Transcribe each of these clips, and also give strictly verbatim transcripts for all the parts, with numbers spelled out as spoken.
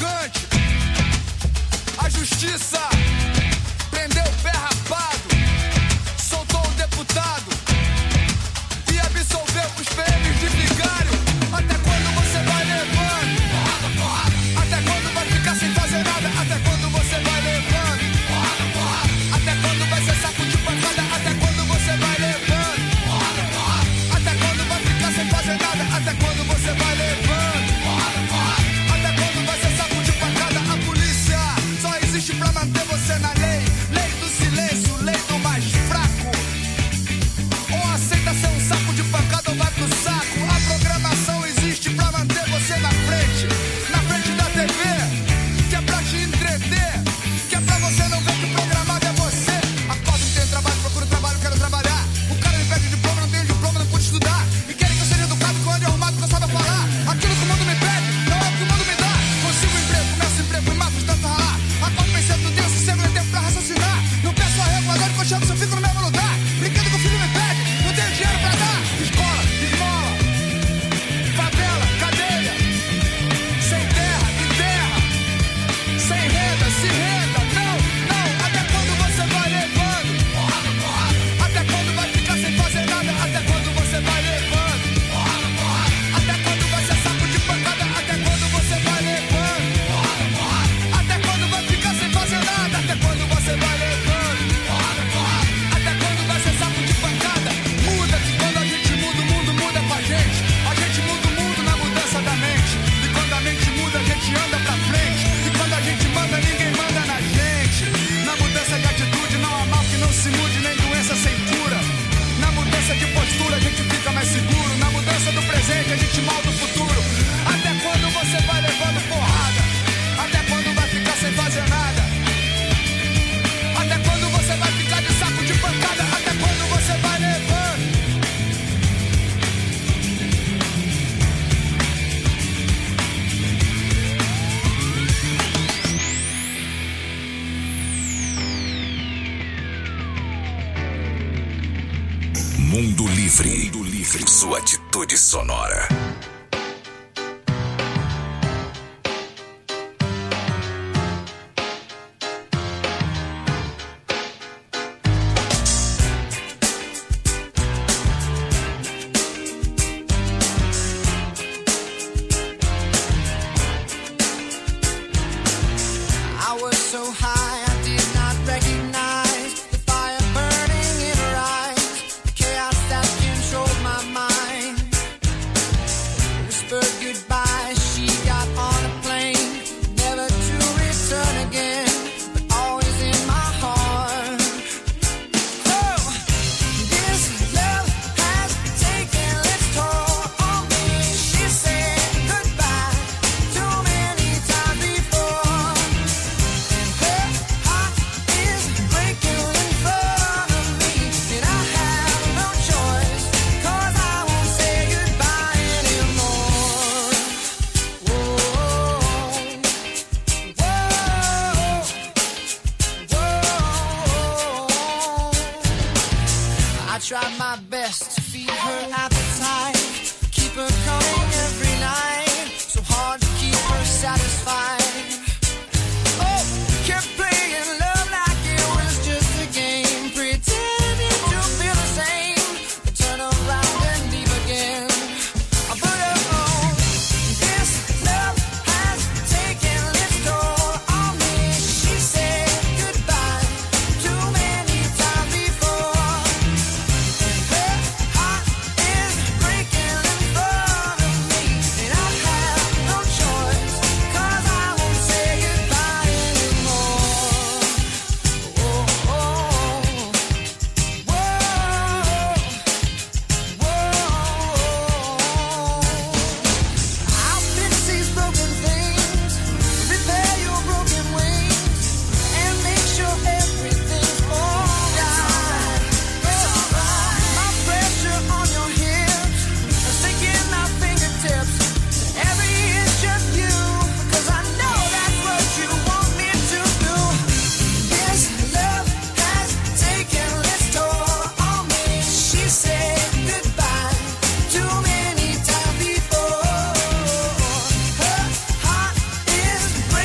traficante. A justiça prendeu o pé rapado, soltou o deputado e absolveu os P Ms de vigário. Até quando você vai levando? Porrada, porrada. Até quando vai ficar sem fazer nada? Até quando você vai levando? Porrada, porrada. Até quando vai ser saco de pancada? Até quando você vai levando? Porrada, porrada. Até quando vai ficar sem fazer nada? Até quando você vai levando? Porrada, porrada. Até quando vai ser saco de pancada? A polícia só existe pra manter você na lei. Lei do silêncio, lei do mais fraco. Ou aceita ser um saco de pancada ou vai pro saco. A programação existe pra manter você na frente, na frente da T V, que é pra te entreter, que é pra você não ver que programado é você. Acordo, não tenho trabalho, procuro trabalho, quero trabalhar. O cara me pede diploma, não tenho diploma, não pude estudar. E querem que eu seja educado, com onde arrumado, que eu saiba falar. Aquilo que o mundo me pede, não é o que o mundo me dá. Consigo emprego, começo emprego e mato de tanto ralar. Acordo pensando, não tenho sossego, nem tempo pra raciocinar. Não peço arrego, agora que eu chego, só fico no mesmo lugar. Brinquedo que o filho me pede, não tenho dinheiro pra dar. Escola, esmola, favela, cadeia. Sem terra, de terra. Sem renda, se renda. Não, não, até quando você vai levando? Porrada, porrada. Até quando vai ficar sem fazer nada? Até quando você vai levando? Porrada, porrada. Até quando vai ser saco de pancada? Até quando você vai levando? Porrada, porrada. Até quando vai ficar sem fazer nada? Até quando você vai levando? Porrada, porrada. Até quando vai ser saco de pancada? Muda que quando a gente muda, o mundo muda com a gente. A gente muda o mundo na mudança da mente. E quando a mente muda, a gente anda pra frente. E quando a gente manda, ninguém manda na gente. Na mudança de atitude não há mal que não se mude, nem doença sem cura. Na mudança de postura a gente fica mais seguro. Na mudança do presente a gente molda o futuro. Até quando você vai levando porrada? Até quando vai ficar sem fazer nada? Até quando você vai ficar de saco de pancada? Até quando você vai levando? Mundo Livre. Mundo Livre. Sua atitude sonora. I was so high, I did not recognize the fire burning in her eyes, the chaos that controlled my mind. Whispered goodbye, she got on a plane, never to return again, but always in my heart. Oh, this love has taken its toll on me. She said goodbye too many times before. Her heart is breaking in front of me, and I have no choice, 'cause I won't say goodbye anymore. Whoa, whoa, whoa. I tried my best to feed her appetite, keep her coming every night, so hard to keep her satisfied. Oh, kept playing love like it was just a game, pretending to feel the same, but turn around and leave again. But oh, this love has taken its toll on me. She said goodbye too many times before. Her heart is breaking in front of me, and I have no choice, 'cause I won't say goodbye anymore. Oh, oh, whoa, whoa. I'll fix these broken things, repair your broken wings, and make sure everything's alright. It's alright. My pressure on your hips, sinking my fingertips to every inch of you, 'cause I know that's what you want me to do. This love has taken its toll on me. She said goodbye too many times before. Her heart is breaking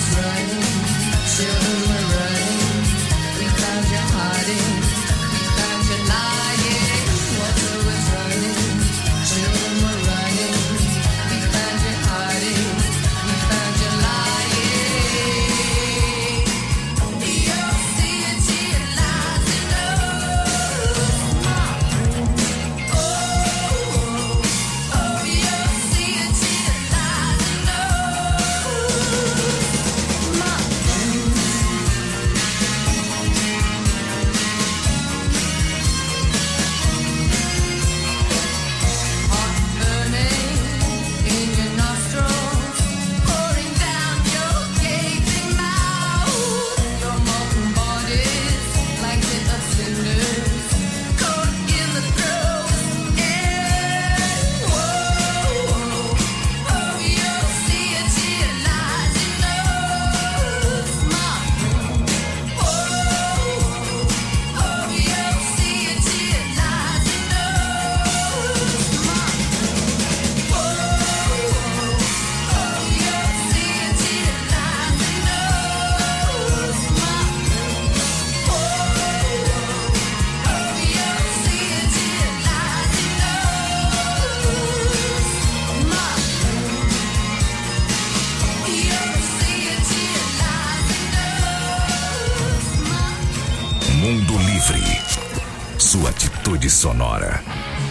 Mundo Livre. Sua atitude sonora.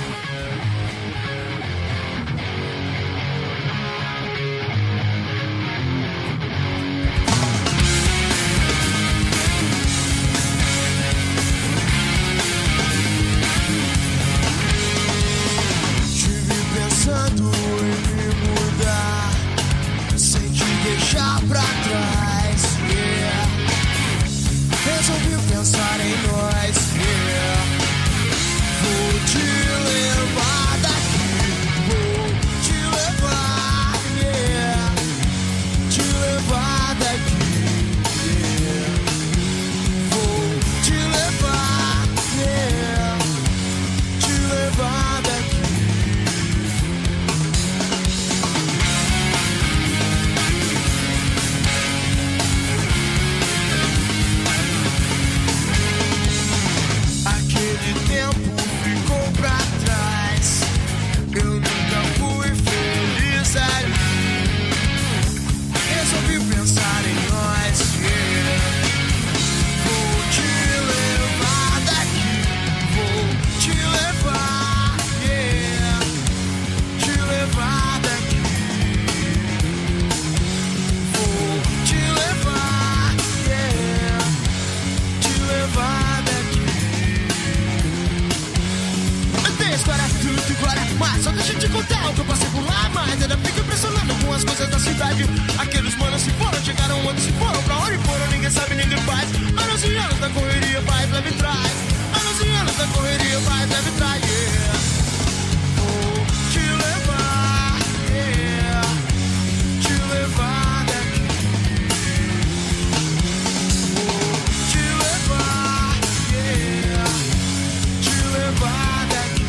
Tive pensando em me mudar, sem te deixar pra trás, yeah. Resolvi pensar em nós, yeah. Vou te levar daqui, vou te levar, yeah. Te levar daqui, yeah. Vou te levar, yeah. Te levar daqui. Aquele tempo ficou pra trás, eu nunca fui feliz ali. Resolvi pensar em nós, yeah. Vou te levar daqui, vou te levar, yeah. Te levar daqui, vou te levar, yeah. Te levar daqui. Eu tenho história tudo igual, mas só deixa eu te contar o que eu passei por lá. Mas ainda fico impressionado com as coisas da cidade. Aqueles manos se foram, chegaram onde se foram, pra onde foram, ninguém sabe, ninguém faz. Anos e anos da correria, faz, leve e traz. Anos e anos da correria, faz, leve e traz, yeah. Vou te levar, yeah. Te levar daqui. Vou te levar, yeah. Te levar daqui.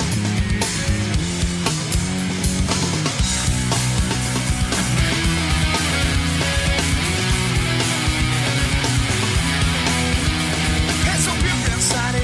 Resolvi pensar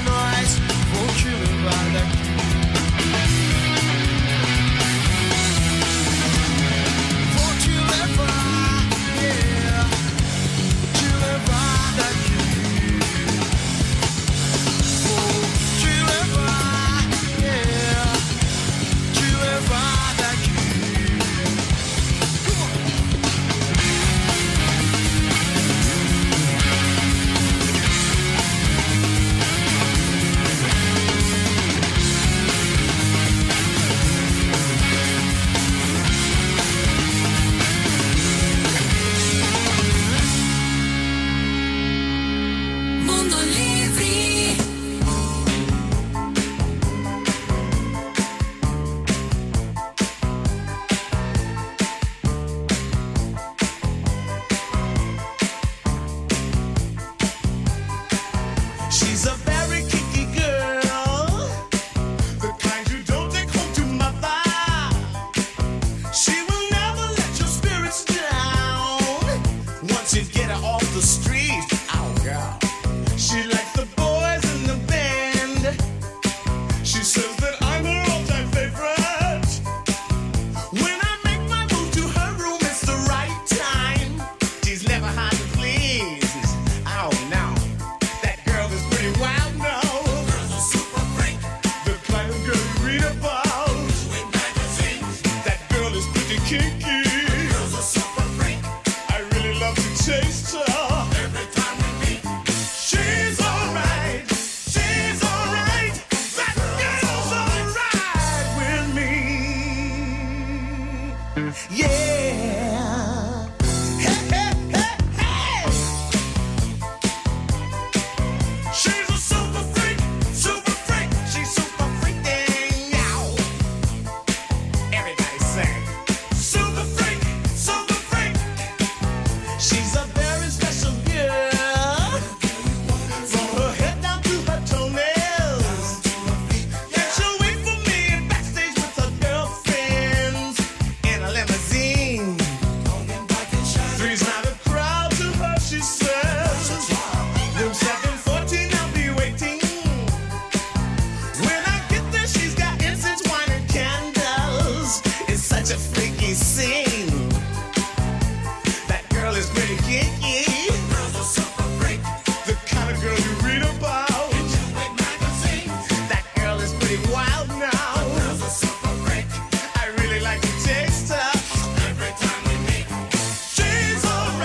Three's not a crowd to her, she says. Room seven fourteen, I'll be waiting. When I get there, she's got incense, wine, and candles. It's such a freaky scene. That girl is pretty kinky. Girl's a super freak. The kind of girl you read about in two-way magazines. That girl is pretty wild now. The girl's a super freak. I really like to taste her every time we meet. She's a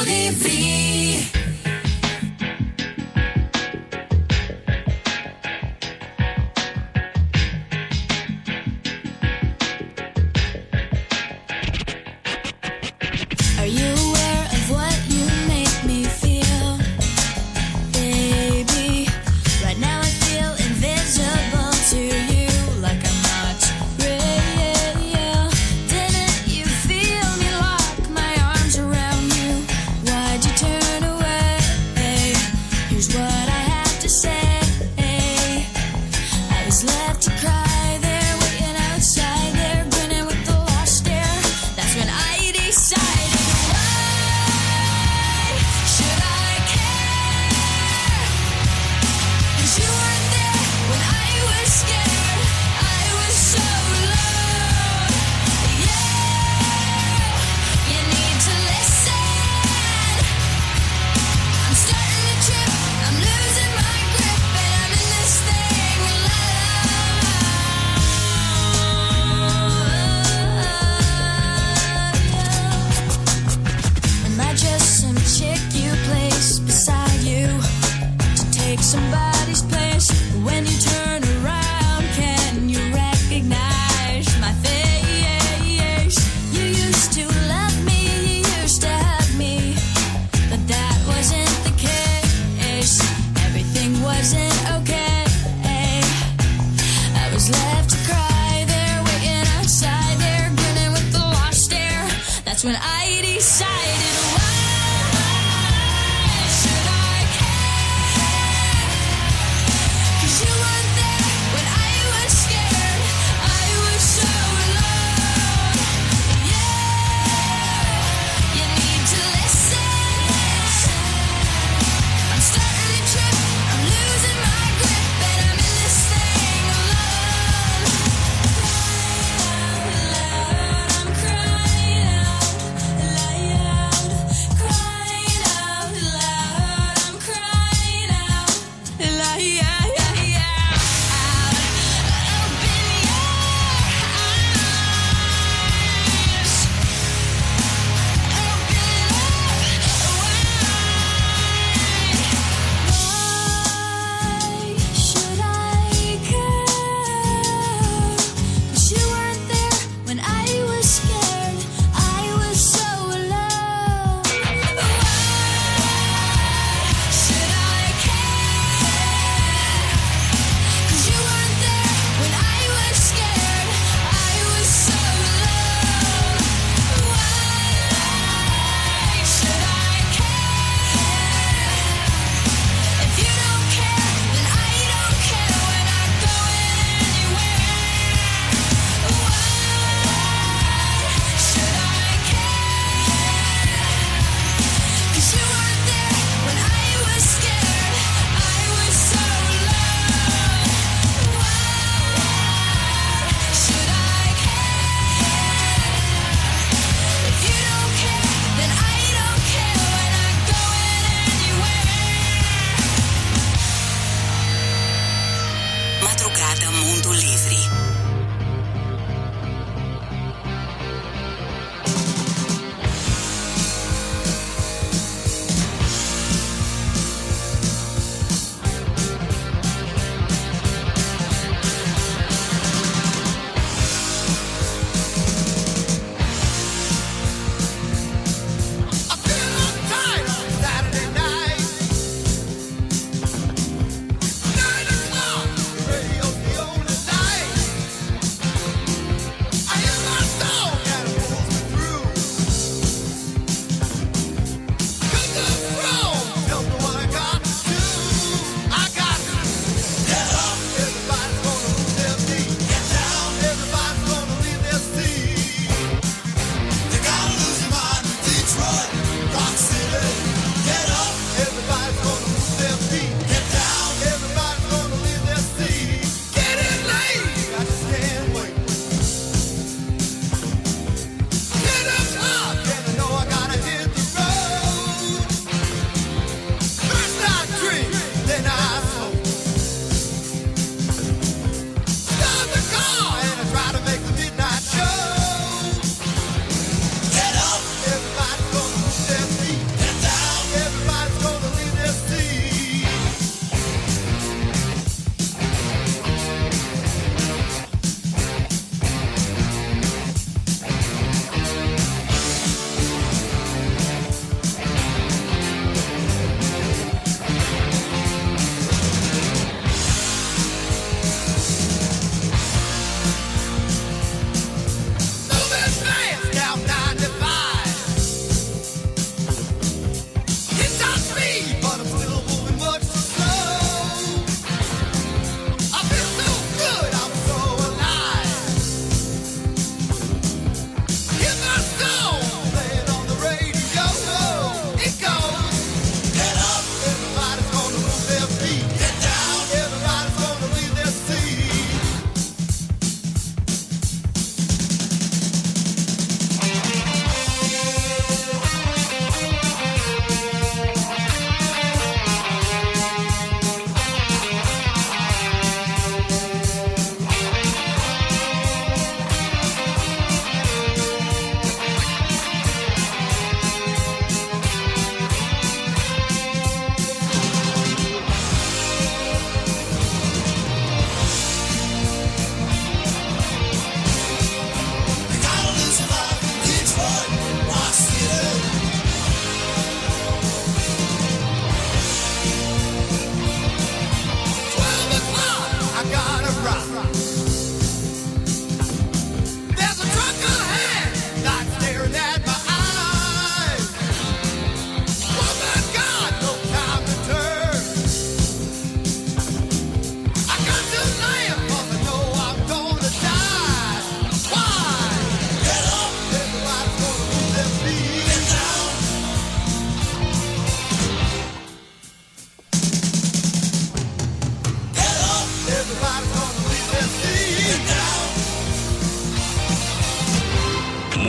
Livre. Are you aware of what you make me feel, baby? Right now I feel invisible to you, like I'm not real. Didn't you feel me lock my arms around you? Why'd you turn away? Here's what I have to say. I was left to cry there, waiting outside there, grinning with the lost stare. That's when I decided. You weren't there when I was scared. I was so alone. Yeah, you need to listen. I'm starting to trip. I'm losing my grip, and I'm in this thing alone. Am I just some chick you place beside you to take somebody's place? When you turn around, can you recognize my face? You used to love me, you used to hug me, but that wasn't the case. Everything wasn't okay. I was left to cry there, waiting outside there, grinning with the lost stare. That's when I decided, why should I care? 'Cause you weren't there when I was scared. I was so alone. Yeah, you need to listen. I'm starting to trip. I'm losing my grip, and I'm in this thing alone. I'm crying out,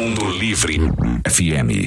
Mundo Livre F M.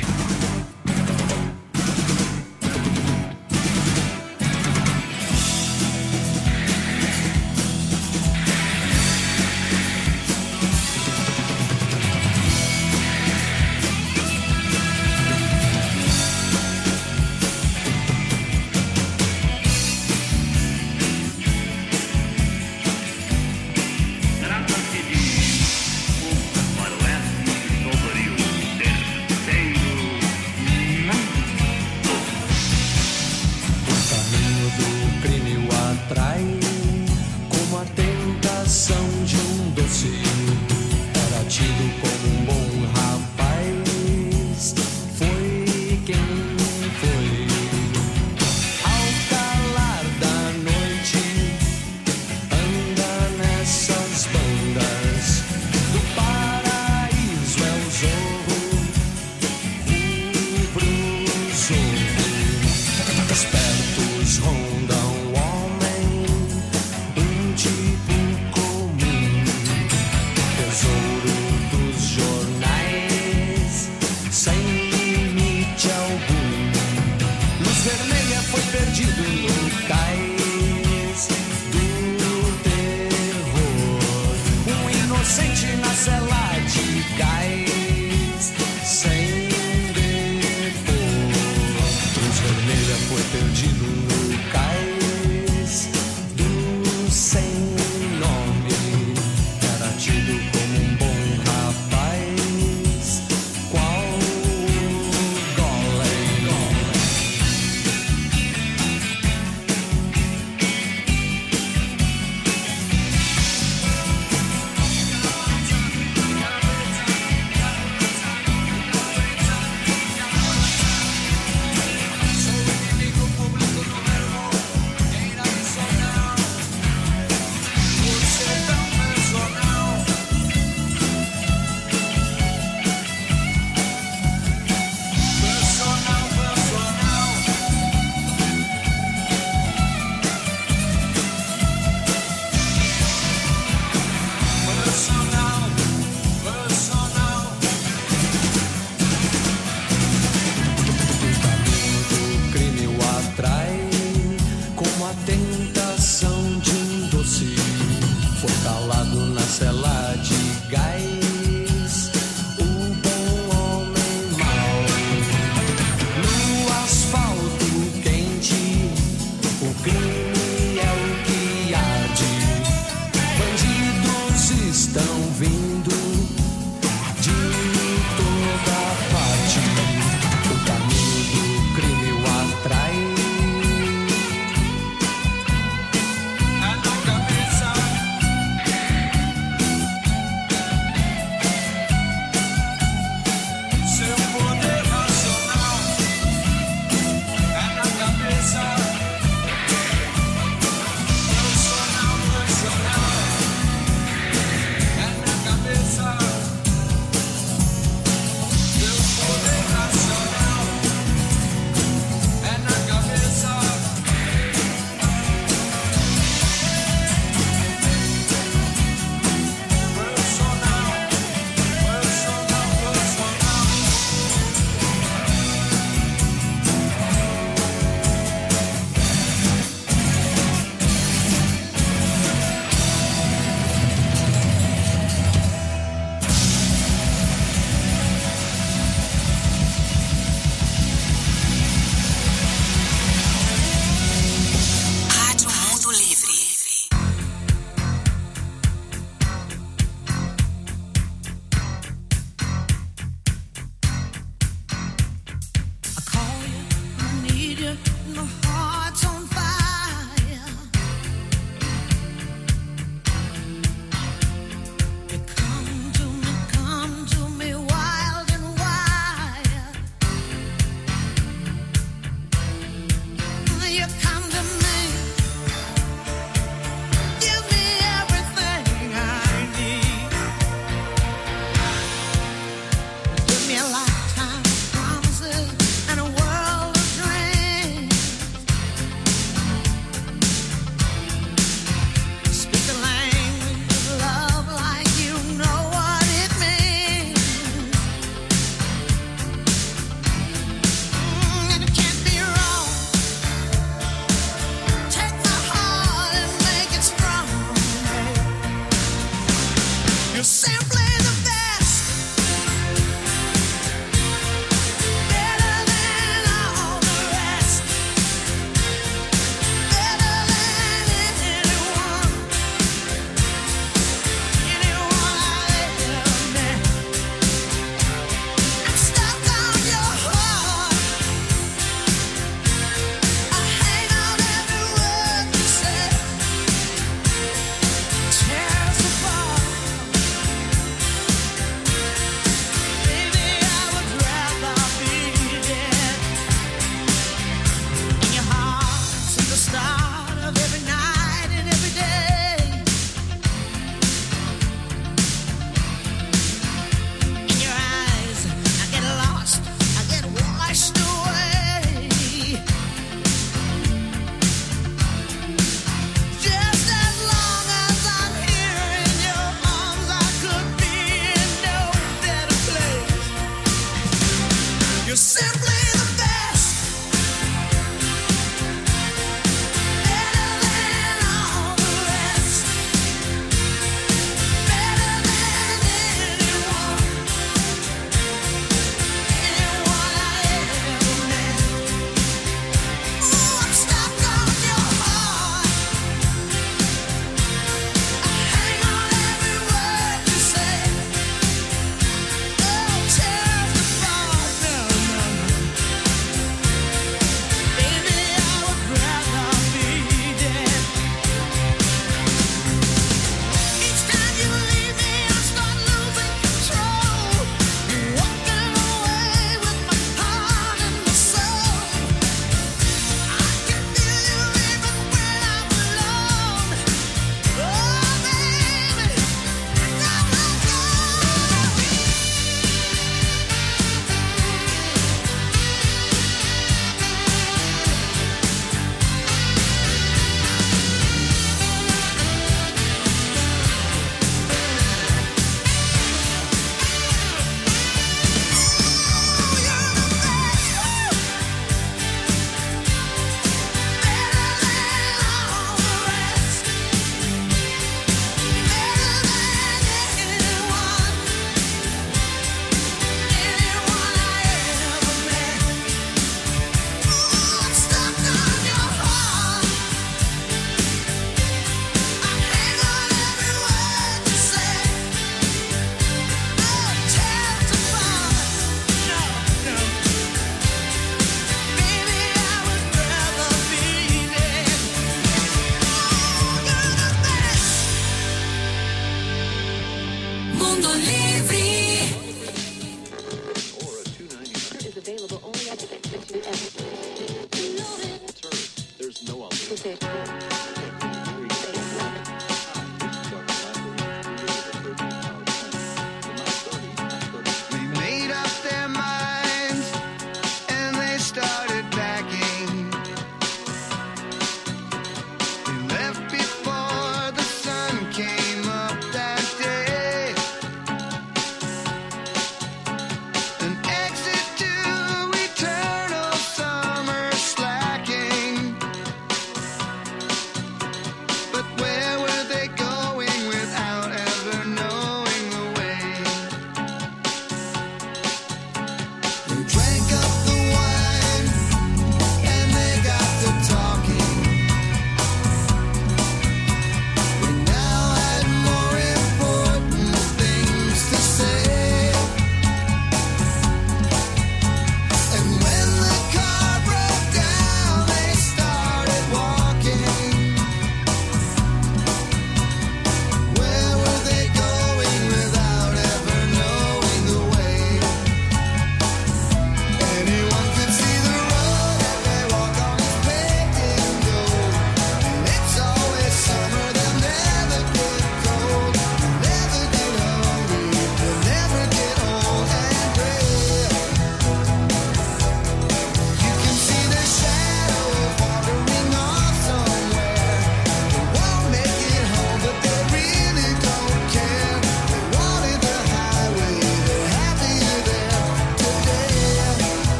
Tesouro dos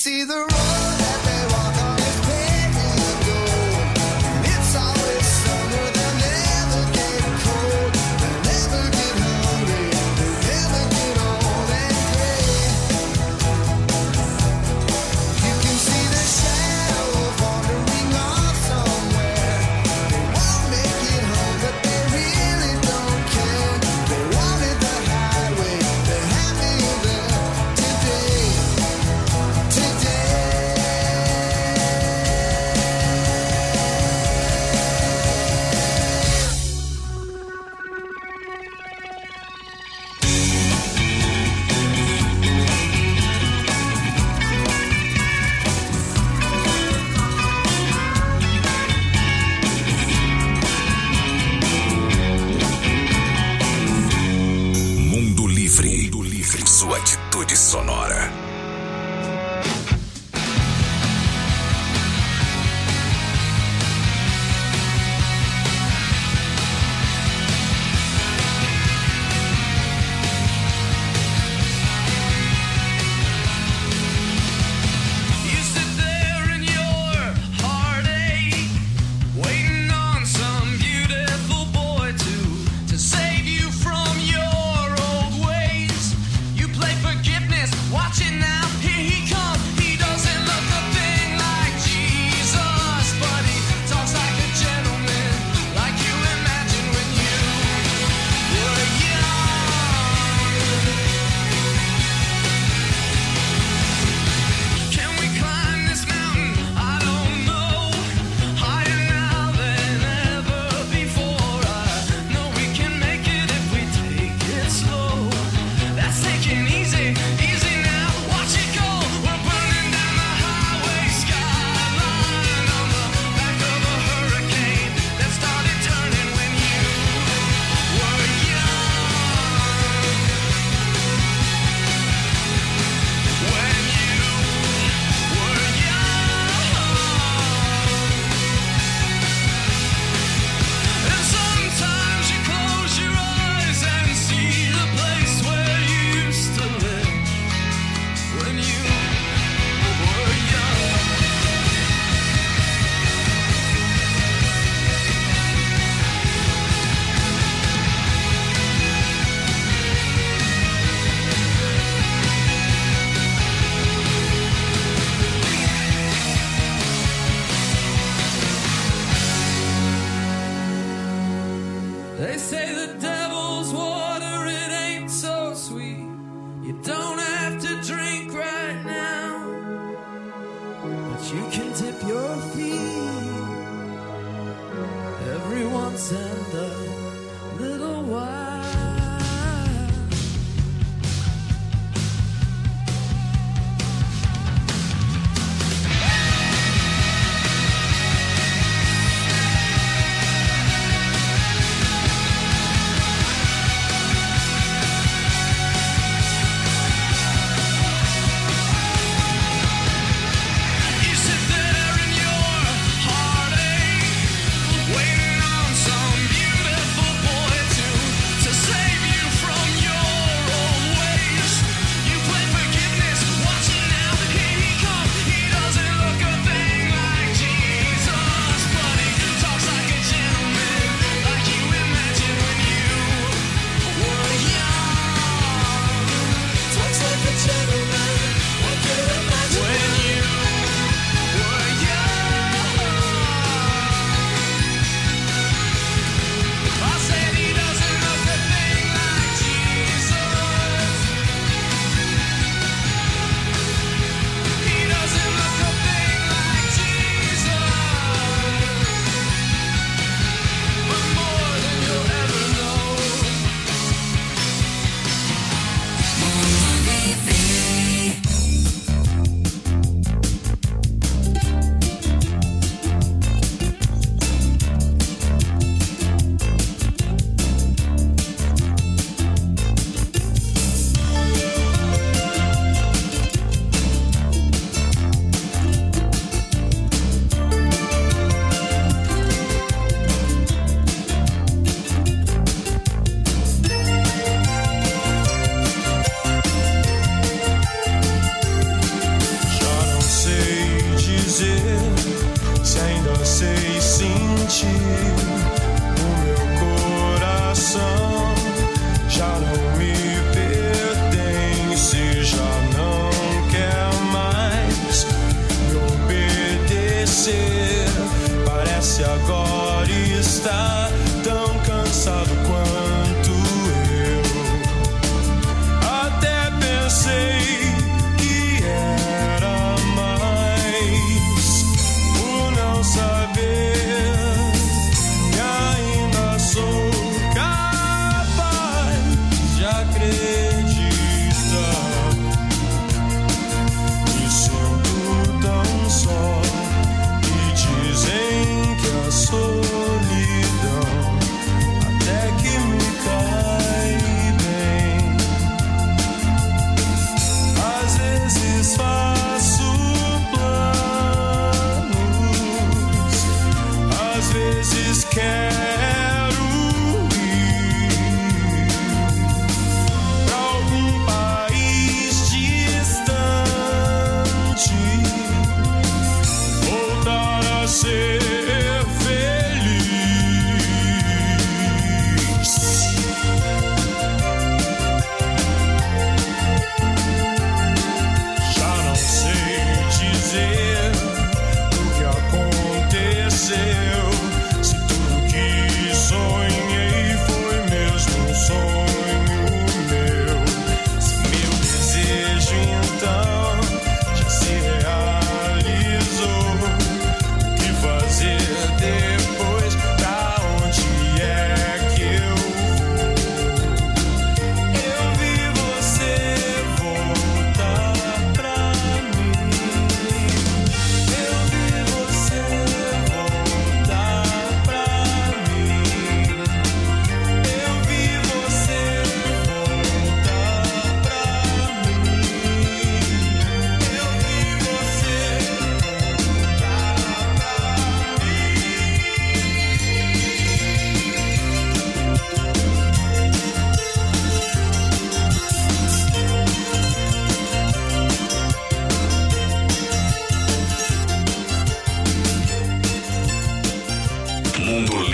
see the road that they walk on is paved in gold. And it's always summer, they'll never get cold. They'll never get hungry, they'll never get old and gray. You can see the shadows wandering off somewhere. They won't make it home, but they really don't care. They wanted the highway, they're happy there today. Mundo Livre. Mundo Livre. Sua atitude sonora. You sit there in your heartache, waiting on some beautiful boy to to save you from your old ways. You play forgiveness, watch it now, here he comes. He doesn't look a thing like Jesus, but he talks like a gentleman, like you imagined when you were young. Can we climb this mountain? I don't know. Higher now than ever before. I know we can make it if we take it slow. That's taking easy, easy now. Watch it go. We're burning down the highway skyline on the back of a hurricane that started turning when you were young. When you were young. And sometimes you close your eyes and see the place where you used to live when you were young. They say the devil's water, it ain't so sweet. You don't have to drink right now, but you can dip your feet every once and a little while. You sit there in your heartache, waiting on some beautiful boy to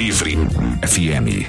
Livre F M.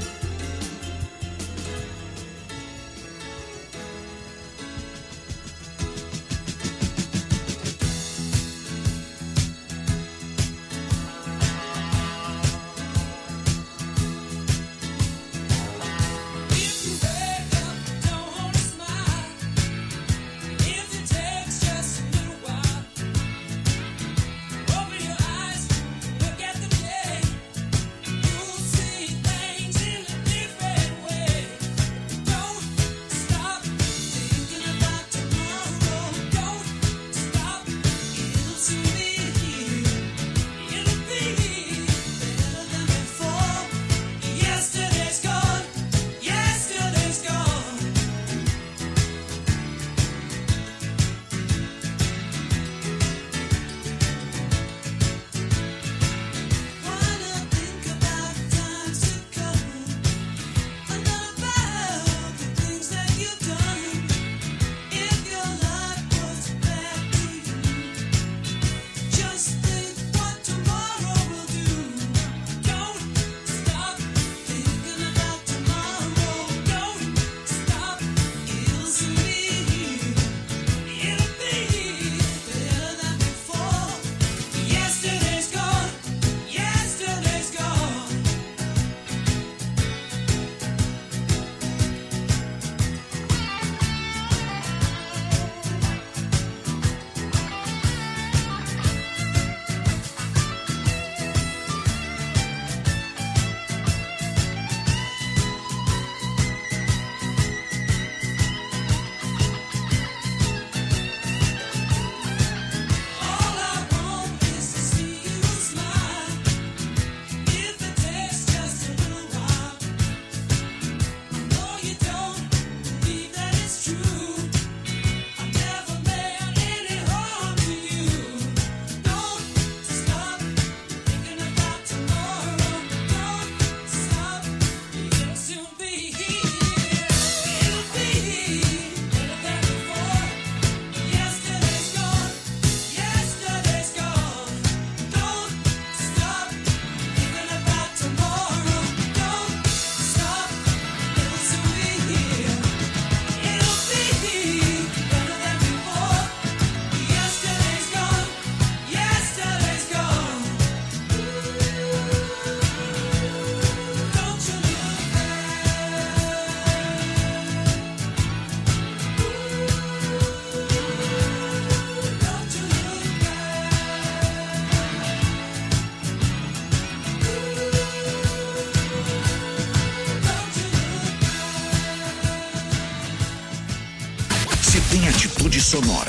Tem atitude sonora.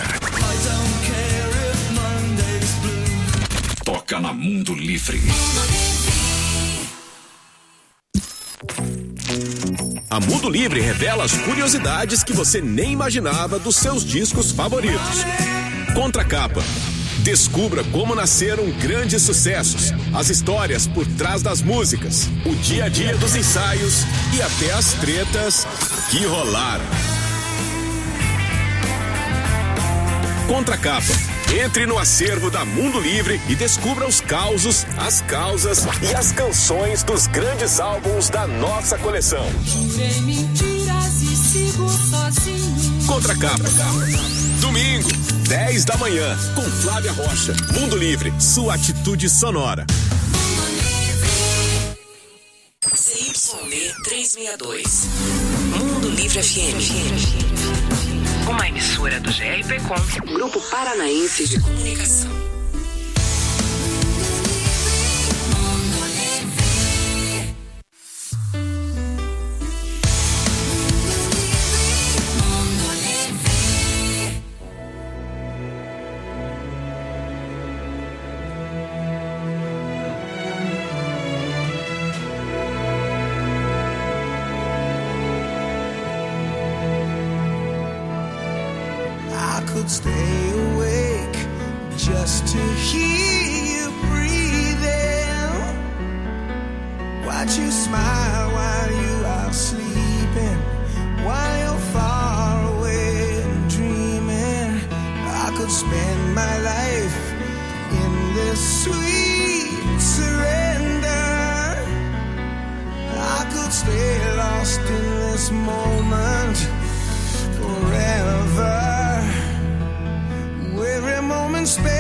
Toca na Mundo Livre. A Mundo Livre revela as curiosidades que você nem imaginava dos seus discos favoritos. Contracapa. Descubra como nasceram grandes sucessos, as histórias por trás das músicas, o dia a dia dos ensaios e até as tretas que rolaram. Contracapa. Entre no acervo da Mundo Livre e descubra os causos, as causas e as canções dos grandes álbuns da nossa coleção. Jurei mentiras e sigo sozinho. Contracapa. Domingo, dez da manhã, com Flávia Rocha. Mundo Livre, sua atitude sonora. C Y B trezentos e sessenta e dois. Mundo Livre F M. Uma emissora do G R P Com, Grupo Paranaense de Comunicação. Stay awake just to hear you breathing. Watch you smile while you are sleeping, while you're far away and dreaming. I could spend my life in this sweet surrender. stay lost in this moment forever. Every moment spent